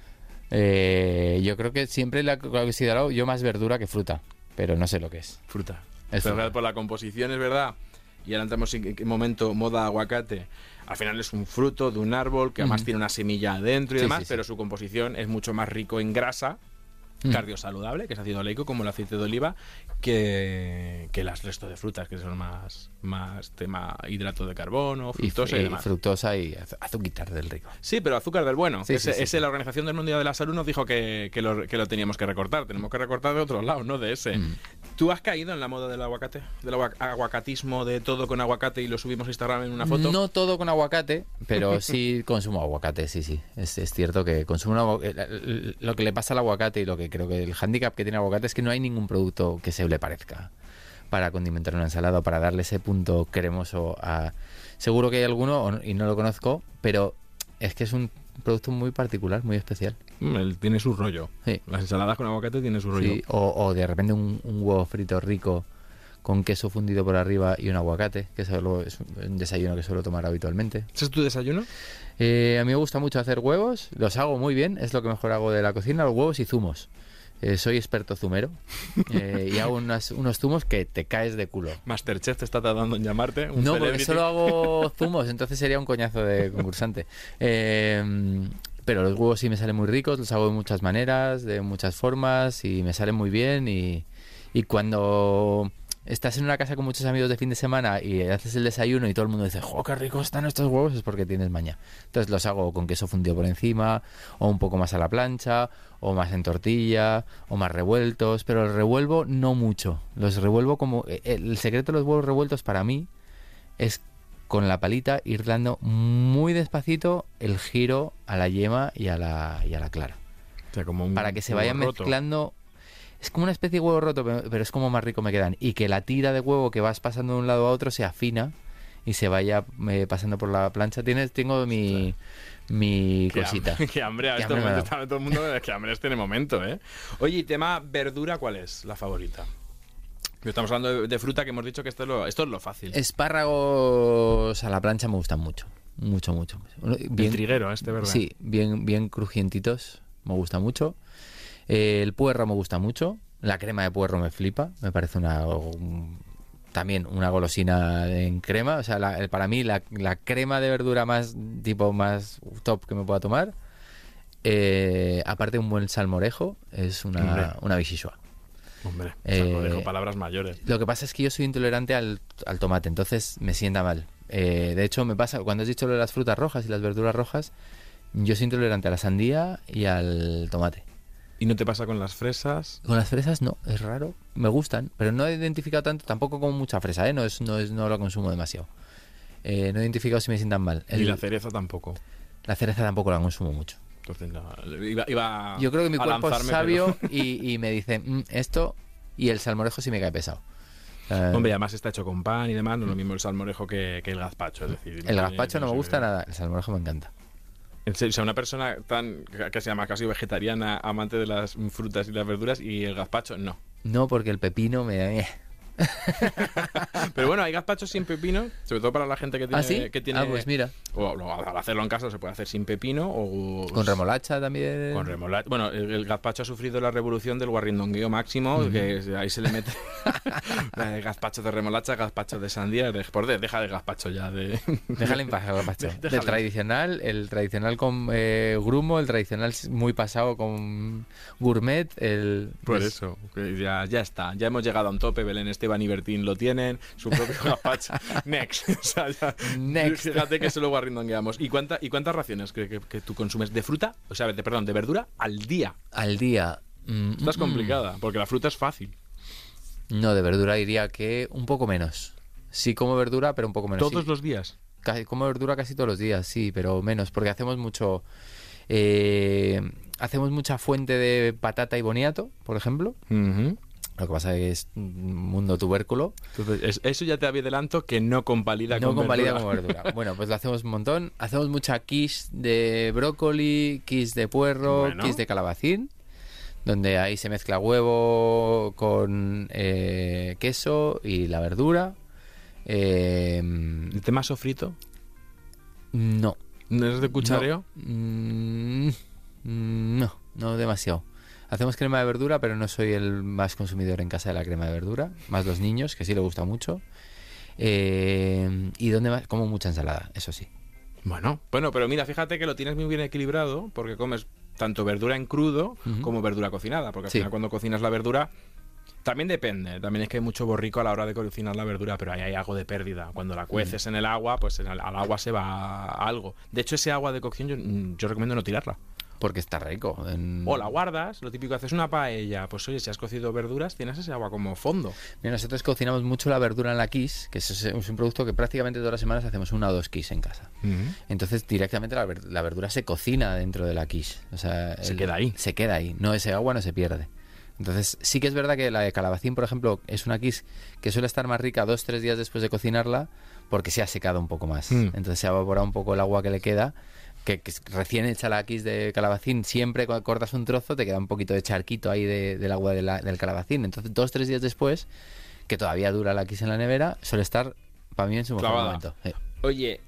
eh, yo creo que siempre lo he considerado yo más verdura que fruta, pero no sé lo que es. Fruta. Es Pero fruta. por la composición es verdad. Y ahora entramos en qué momento moda aguacate. Al final es un fruto de un árbol que además Ujú. tiene una semilla adentro y Sí, demás, sí, sí. pero su composición es mucho más rico en grasa, Mm. cardiosaludable, que es ácido oleico, como el aceite de oliva, que, que el resto de frutas, que son más, más tema hidrato de carbono, Y, fructosa y, y demás. fructosa y az- azuquitar del rico. Sí, pero azúcar del bueno. Sí, ese, sí, sí, ese sí. la Organización del Mundial de la Salud nos dijo que, que, lo, que lo teníamos que recortar. Tenemos que recortar de otro lado, no de ese. Mm. ¿Tú has caído en la moda del aguacate? ¿Del agua- aguacatismo de todo con aguacate y lo subimos a Instagram en una foto? No todo con aguacate, pero sí consumo aguacate, sí, sí. Es, es cierto que consumo un agu- eh, lo que le pasa al aguacate y lo que creo que el hándicap que tiene el aguacate es que no hay ningún producto que se le parezca para condimentar una ensalada o para darle ese punto cremoso a... Seguro que hay alguno o- y no lo conozco, pero es que es un producto muy particular, muy especial. Mm, él tiene su rollo. Sí. Las ensaladas con aguacate tienen su rollo. Sí, o, o de repente un, un huevo frito rico con queso fundido por arriba y un aguacate, que eso es un desayuno que suelo tomar habitualmente. ¿Ese es tu desayuno? Eh, a mí me gusta mucho hacer huevos, los hago muy bien, es lo que mejor hago de la cocina, los huevos y zumos. Eh, soy experto zumero eh, y hago unas- unos zumos que te caes de culo. Masterchef te está tardando en llamarte. Un No, porque celebrity. solo hago zumos, entonces sería un coñazo de concursante. Eh, pero los huevos sí me salen muy ricos, los hago de muchas maneras, de muchas formas y me salen muy bien. Y, y cuando estás en una casa con muchos amigos de fin de semana y haces el desayuno y todo el mundo dice, ¡jo, qué ricos están estos huevos! Es porque tienes maña. Entonces los hago con queso fundido por encima, o un poco más a la plancha, o más en tortilla, o más revueltos, pero los revuelvo no mucho. Los revuelvo como... El secreto de los huevos revueltos para mí es con la palita ir dando muy despacito el giro a la yema y a la, y a la clara. O sea, como un Para que se huevo vayan roto. mezclando. Es como una especie de huevo roto, pero, pero es como más rico me quedan. Y que la tira de huevo que vas pasando de un lado a otro se afina y se vaya eh, pasando por la plancha. Tienes, tengo mi, mi Qué cosita. hambre, qué hambre a Qué este hambre me momento ha dado. está todo el mundo. Es que hambre este momento, ¿eh? Oye, y tema verdura, ¿cuál es la favorita? Estamos hablando de, de fruta, que hemos dicho que esto es lo, esto es lo fácil. Espárragos a la plancha me gustan mucho. Mucho, mucho. Bien, el triguero, este, ¿verdad? Sí, bien, bien crujientitos. Me gusta mucho. Eh, el puerro me gusta mucho. La crema de puerro me flipa. Me parece una un- también una golosina en crema. O sea, la- el- para mí la, la crema de verdura más tipo más top que me pueda tomar. Eh, aparte un buen salmorejo es Hombre. una, una bichishua. Hombre, Eh, o sea, no dejo palabras mayores. Lo que pasa es que yo soy intolerante al, al tomate, entonces me sienta mal. Eh, de hecho, me pasa, cuando has dicho lo de las frutas rojas y las verduras rojas, yo soy intolerante a la sandía y al tomate. ¿Y no te pasa con las fresas? Con las fresas no, es raro. Me gustan, pero no he identificado tanto, tampoco como mucha fresa, ¿eh? No es, no es, no lo consumo demasiado. Eh, no he identificado si me sientan mal. Y El- la cereza tampoco. la cereza tampoco la consumo mucho. Entonces, no, iba, iba Yo creo que mi a cuerpo es lanzarme, sabio pero- y, y me dice "Mm, esto", y el salmorejo sí me cae pesado. Eh, Hombre, además está hecho con pan y demás, no es lo mismo el salmorejo que, que el gazpacho. Es decir, el gazpacho no me sé gusta qué- nada, el salmorejo me encanta. En serio, o sea, una persona tan que se llama casi vegetariana, amante de las frutas y las verduras, y el gazpacho no. No, porque el pepino me... eh. Pero bueno, hay gazpachos sin pepino, sobre todo para la gente que tiene... ¿Ah, sí? que tiene Ah, pues mira. O, o al hacerlo en casa se puede hacer sin pepino o... Con remolacha también. Con remolacha. Bueno, el, el gazpacho ha sufrido la revolución del guarrindongueo máximo, Ujú. que ahí se le mete el gazpacho de remolacha, gazpacho de sandía. de- Por de- deja el gazpacho ya de... Déjale en paz el gazpacho. Déjale. El tradicional, el tradicional con eh, grumo, el tradicional muy pasado con gourmet, el... Por es- eso, que ya, ya está. Ya hemos llegado a un tope. Belén Esteban y Bertín lo tienen. Su propio gazpacho. Next. O sea, ya- Next. Fíjate que solo guarrindongueamos. ¿Y, cuánta, ¿Y cuántas raciones que, que, que tú consumes de fruta? O sea, de, perdón, de verdura al día. Al día. Mm, Esta es mm, complicada, porque la fruta es fácil. No, de verdura diría que un poco menos. Sí como verdura, pero un poco menos. Todos Sí, los días. casi- como verdura casi todos los días, sí, pero menos, porque hacemos mucho... eh, hacemos mucha fuente de patata y boniato, por ejemplo. Ujú. Lo que pasa es que es un mundo tubérculo. Entonces, es- eso ya te adelanto que no convalida No con convalida verdura. como verdura. Bueno, pues lo hacemos un montón. Hacemos mucha quiche de brócoli, quiche de puerro, Bueno. quiche de calabacín, donde ahí se mezcla huevo con eh, queso y la verdura. Eh, ¿El tema sofrito? no. ¿No es de cuchareo? Mm, mm, no, no demasiado. Hacemos crema de verdura, pero no soy el más consumidor en casa de la crema de verdura. Más los niños, que sí le gusta mucho. Eh, y donde más, como mucha ensalada, eso sí. Bueno, bueno, pero mira, fíjate que lo tienes muy bien equilibrado porque comes tanto verdura en crudo Ujú. como verdura cocinada, porque al Sí. final cuando cocinas la verdura también depende, también es que hay mucho borrico a la hora de cocinar la verdura, pero ahí hay algo de pérdida. Cuando la cueces en el agua, pues en el- al agua se va algo. De hecho, ese agua de cocción yo, mm, yo recomiendo no tirarla. Porque está rico. en- O la guardas, lo típico, haces una paella, pues oye, si has cocido verduras, tienes ese agua como fondo. Mira, nosotros cocinamos mucho la verdura en la quiche, que es, es un producto que prácticamente todas las semanas hacemos una o dos quiche en casa. Entonces directamente la, ver- la verdura se cocina dentro de la quiche. O sea, Se queda ahí. Se queda ahí. No, ese agua no se pierde. Entonces sí que es verdad que la de calabacín, por ejemplo, es una quiche que suele estar más rica dos tres días después de cocinarla porque se ha secado un poco más. Mm. Entonces se ha evaporado un poco el agua que le queda. Que, que es recién hecha la quiche de calabacín, siempre cuando cortas un trozo te queda un poquito de charquito ahí de- del agua de la- del calabacín. Entonces dos tres días después, que todavía dura la quiche en la nevera, suele estar para mí en su mejor Clavada. momento. Sí. Oye,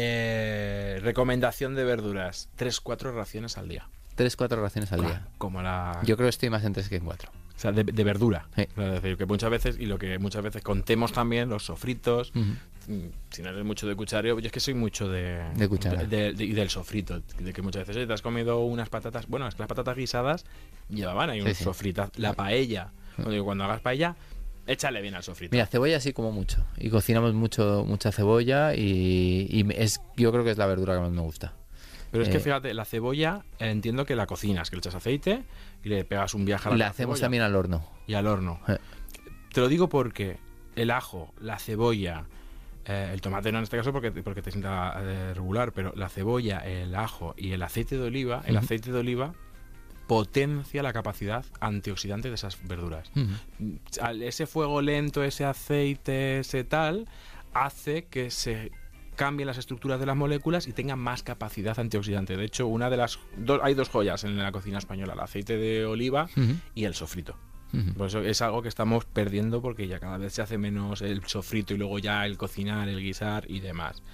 eh, recomendación de verduras, tres cuatro raciones al día. Tres, cuatro raciones al día. Claro, como la... Yo creo que estoy más en tres que en cuatro. O sea, de, de verdura. Sí. O sea, es decir, que muchas veces, y lo que muchas veces contemos también, los sofritos, Ujú. mm, si no eres mucho de cuchareo, yo es que soy mucho de... De cuchara. de- de- y del sofrito, de que muchas veces oye, te has comido unas patatas, bueno, es que las patatas guisadas llevaban ahí Sí, un sí. sofrito. La paella, cuando, digo, cuando hagas paella, échale bien al sofrito. Mira, cebolla sí como mucho. Y cocinamos mucho mucha cebolla y, y es yo creo que es la verdura que más me gusta. Pero es que eh, fíjate, la cebolla eh, entiendo que la cocinas, que le echas aceite y le pegas un viaje a la, La hacemos cebolla. también al horno. Y al horno. Eh. Te lo digo porque el ajo, la cebolla, eh, el tomate no en este caso porque, porque te sienta eh, regular, pero la cebolla, el ajo y el aceite de oliva, el Ujú. aceite de oliva potencia la capacidad antioxidante de esas verduras. Ujú. Al- Ese fuego lento, ese aceite, ese tal, hace que se cambien las estructuras de las moléculas y tengan más capacidad antioxidante. De hecho, una de las do- hay dos joyas en la cocina española, el aceite de oliva Ujú. y el sofrito. Ujú. Por eso es algo que estamos perdiendo porque ya cada vez se hace menos el sofrito y luego ya el cocinar, el guisar y demás.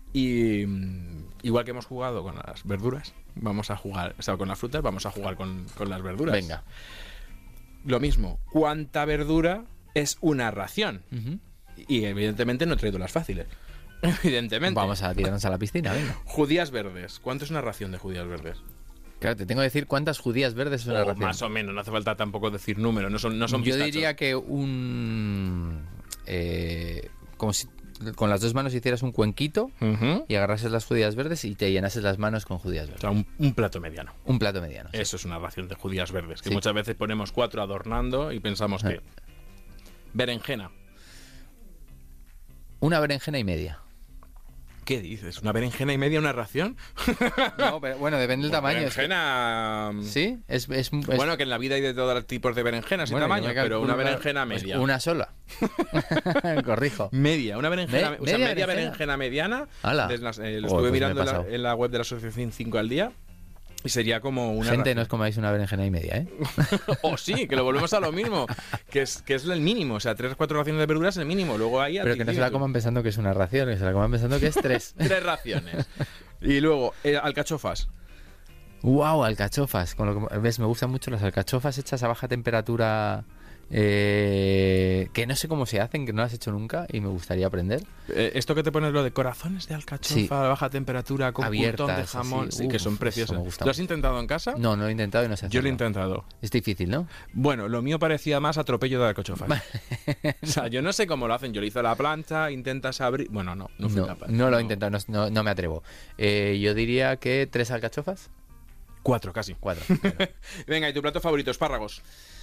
Y mm, igual que hemos jugado con las verduras, vamos a jugar, o sea, con las frutas, vamos a jugar con, con las verduras. Venga. Lo mismo, ¿cuánta verdura es una ración? Ujú. Y evidentemente no he traído las fáciles. Evidentemente. Vamos a tirarnos a la piscina, venga. Judías verdes. ¿Cuánto es una ración de judías verdes? Claro, te tengo que decir cuántas judías verdes es una O ración. más o menos, no hace falta tampoco decir números, no son, no son Yo pistachos. diría que un... eh, como si con las dos manos hicieras un cuenquito Ujú. y agarrases las judías verdes y te llenases las manos con judías O verdes. sea, un, un plato mediano. Un plato mediano. sí. Eso es una ración de judías verdes, que Sí. muchas veces ponemos cuatro adornando y pensamos Ah. que... Berenjena. Una berenjena y media. ¿Qué dices? ¿Una berenjena y media una ración? No, pero bueno, depende del tamaño. es que- Berenjena... Sí, es, es, es- Bueno, que en la vida hay de todos los tipos de berenjenas bueno, y yo tamaños, me pero calculo una berenjena pues media. una sola. Corrijo. Media, una berenjena, Me- o sea, media media berenjena. berenjena mediana. Hala. Desde las- eh, lo Oh, estuve pues me he mirando en la, pasado. en la web de la asociación cinco al día y sería como una Gente, ración. no os comáis una berenjena y media, ¿eh? O sí, que lo volvemos a lo mismo, que es, que es el mínimo, o sea, tres o cuatro raciones de verduras es el mínimo, luego ahí... Pero que no se la coman pensando que es una ración, que se la coman pensando que es tres. Tres raciones. Y luego, eh, alcachofas. ¡Wow! Alcachofas. Con lo que, ¿ves? Me gustan mucho las alcachofas hechas a baja temperatura. eh, que no sé cómo se hacen, que no las he hecho nunca y me gustaría aprender. Eh, esto que te pones lo de corazones de alcachofa Sí. a baja temperatura con Abiertas, puntón de jamón, así. sí, que Uf, son eso preciosas. me gusta ¿Lo has mucho. intentado en casa? No, no lo he intentado y no sé Yo lo he hacerlo. intentado. Es difícil, ¿no? Bueno, lo mío parecía más atropello de alcachofas. O sea, yo no sé cómo lo hacen. Yo lo hice a la plancha, intentas abrir... Bueno, no, no fui No, capaz. no lo he intentado, no, no- no me atrevo. Eh, yo diría que tres alcachofas. Cuatro, casi. Cuatro. claro. Venga, ¿y tu plato favorito? Espárragos.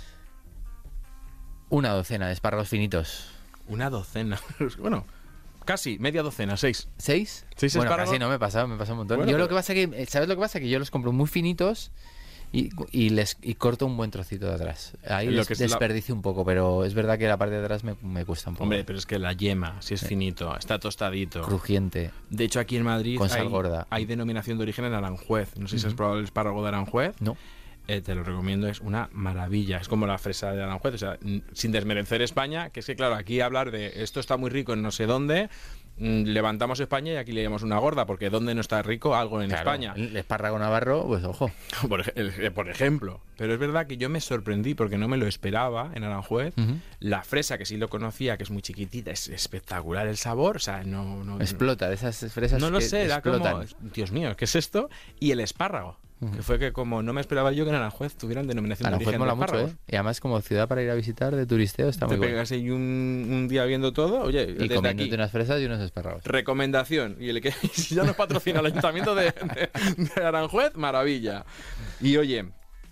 Una docena de espárragos finitos. Una docena. Bueno, casi, media docena, seis. ¿Seis? ¿Seis bueno, espárragos? casi no me pasa, me pasa un montón. Bueno, yo pero- lo que pasa que, ¿sabes lo que pasa? Que yo los compro muy finitos y, y les y corto un buen trocito de atrás. Ahí Lo les- que es la- desperdicio un poco, pero es verdad que la parte de atrás me, me cuesta un poco. Hombre, pero es que la yema, si es finito, está tostadito. Crujiente. De hecho, aquí en Madrid Con sal hay, gorda. hay denominación de origen en Aranjuez. No sé si has probado el espárrago de Aranjuez. No. Eh, te lo recomiendo, es una maravilla. Es como la fresa de Aranjuez. O sea, n- sin desmerecer España, que es que, claro, aquí hablar de esto está muy rico en no sé dónde, mm, levantamos España y aquí le llamamos una gorda, porque ¿dónde no está rico? Algo en Claro, España. El espárrago navarro, pues ojo. Por, ej- eh, por ejemplo. Pero es verdad que yo me sorprendí porque no me lo esperaba en Aranjuez. Ujú. La fresa, que sí lo conocía, que es muy chiquitita, es espectacular el sabor. O sea, no. no Explota, de esas fresas no lo que sé, era explotan. como. Dios mío, ¿qué es esto? Y el espárrago. Que fue que como no me esperaba yo que en Aranjuez tuvieran denominación de Aranjuez origen de mola mucho, espárragos. ¿eh? Y además como ciudad para ir a visitar de turisteo está Te muy bueno. pegas ahí un, un día viendo todo. Oye, Y desde comiéndote aquí, unas fresas y unos espárragos. recomendación. Y el que si ya nos patrocina el ayuntamiento de, de- de Aranjuez, maravilla. Y oye,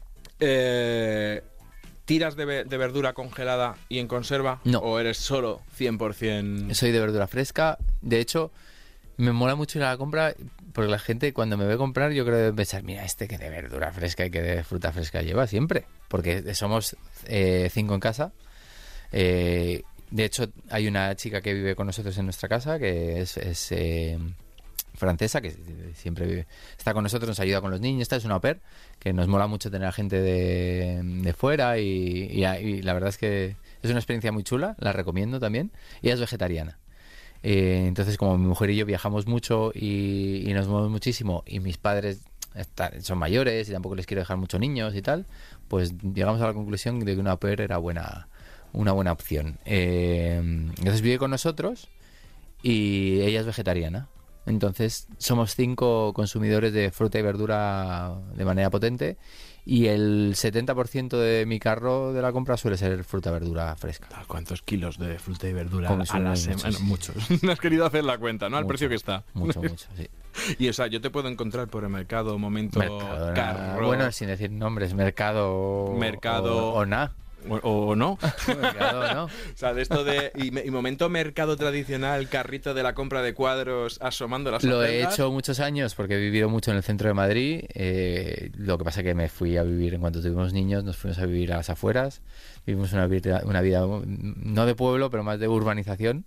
eh, ¿tiras de, ve- de verdura congelada y en conserva? No. ¿O eres solo cien por ciento? Soy de verdura fresca. De hecho, me mola mucho ir a la compra porque la gente cuando me ve comprar yo creo que debe pensar, mira, este que de verdura fresca y que de fruta fresca lleva siempre. Porque somos eh, cinco en casa. Eh, de hecho, hay una chica que vive con nosotros en nuestra casa que es, es, eh, francesa, que siempre vive, está con nosotros, nos ayuda con los niños. Esta es una au pair, que nos mola mucho tener a gente de, de fuera y, y- y la verdad es que es una experiencia muy chula, la recomiendo también. Y ella es vegetariana. Eh, entonces, como mi mujer y yo viajamos mucho y, y nos movemos muchísimo y mis padres están- son mayores y tampoco les quiero dejar muchos niños y tal, pues llegamos a la conclusión de que una au pair era buena, una buena opción. Eh, entonces vive con nosotros y ella es vegetariana. Entonces somos cinco consumidores de fruta y verdura de manera potente y el setenta por ciento de mi carro de la compra suele ser fruta y verdura fresca. ¿Cuántos kilos de fruta y verdura a la Consumimos semana? muchos. Muchos. No has querido hacer la cuenta, ¿no? Al Mucho, precio que está. Mucho, mucho, sí. Y o sea, yo te puedo encontrar por el mercado, momento, Mercado, carro, bueno, sin decir nombres, mercado. Mercado- O, o nada. o, o no. Mercado, ¿no? O sea, de esto de. Y, me- y momento mercado tradicional, carrito de la compra de cuadros asomando las Lo he ofertas. hecho muchos años porque he vivido mucho en el centro de Madrid. Eh, lo que pasa que me fui a vivir en cuanto tuvimos niños, nos fuimos a vivir a las afueras. Vivimos una vida, una vida no de pueblo, pero más de urbanización.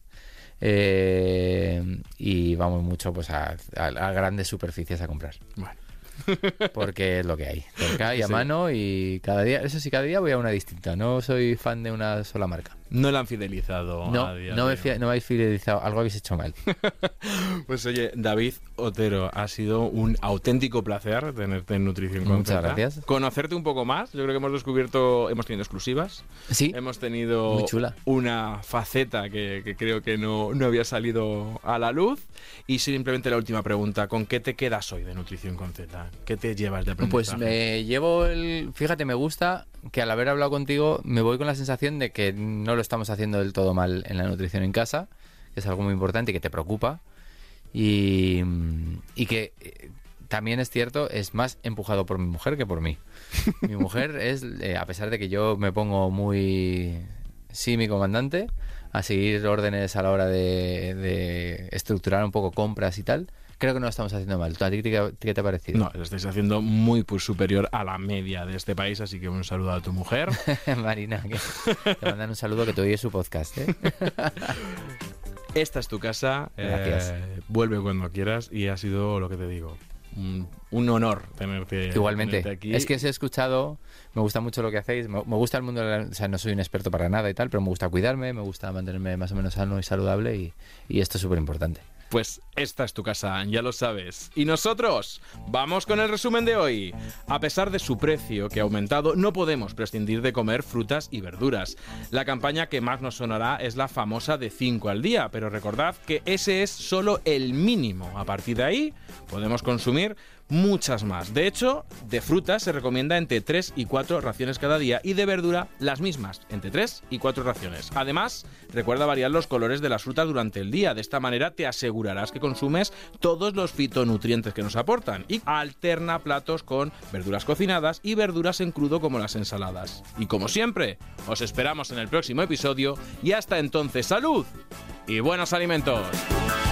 Eh, y vamos mucho pues a, a- a grandes superficies a comprar. Bueno. Porque es lo que hay. Cerca y a Sí. mano y cada día, eso sí, cada día voy a una distinta. No soy fan de una sola marca. No la han fidelizado. No, a día no, de me, fi- no me habéis fidelizado. Algo habéis hecho mal. Pues oye, David Otero, ha sido un auténtico placer tenerte en Nutrición con Muchas Zeta. gracias. Conocerte un poco más. Yo creo que hemos descubierto, hemos tenido exclusivas. Sí. Hemos tenido Muy chula. una faceta que, que creo que no, no había salido a la luz. Y simplemente la última pregunta, ¿con qué te quedas hoy de Nutrición con Zeta? ¿Qué te llevas de aprendizaje? Pues me llevo el... Fíjate, me gusta que al haber hablado contigo me voy con la sensación de que no lo estamos haciendo del todo mal en la nutrición en casa, que es algo muy importante y que te preocupa. Y, y que eh, también es cierto, es más empujado por mi mujer que por mí. Mi mujer es, eh, a pesar de que yo me pongo muy... Sí, mi comandante, a seguir órdenes a la hora de, de estructurar un poco compras y tal, creo que no lo estamos haciendo mal. ¿A ti qué, qué te ha parecido? No, lo estáis haciendo muy pues, superior a la media de este país, así que un saludo a tu mujer. Marina, que te mandan un saludo, que te oye su podcast, ¿eh? Esta es tu casa, Gracias. eh, vuelve cuando quieras y ha sido lo que te digo, un, un honor tenerte, Igualmente. tenerte aquí. Es que os he escuchado, me gusta mucho lo que hacéis, me, me gusta el mundo, de la- o sea, no soy un experto para nada y tal, pero me gusta cuidarme, me gusta mantenerme más o menos sano y saludable y, y esto es súper importante. Pues esta es tu casa, ya lo sabes. Y nosotros, vamos con el resumen de hoy. A pesar de su precio que ha aumentado, no podemos prescindir de comer frutas y verduras. La campaña que más nos sonará es la famosa de cinco al día, pero recordad que ese es solo el mínimo. A partir de ahí, podemos consumir muchas más. De hecho, de frutas se recomienda entre tres y cuatro raciones cada día y de verdura las mismas, entre tres y cuatro raciones. Además, recuerda variar los colores de las frutas durante el día. De esta manera te asegurarás que consumes todos los fitonutrientes que nos aportan y alterna platos con verduras cocinadas y verduras en crudo como las ensaladas. Y como siempre, os esperamos en el próximo episodio y hasta entonces, ¡salud y buenos alimentos!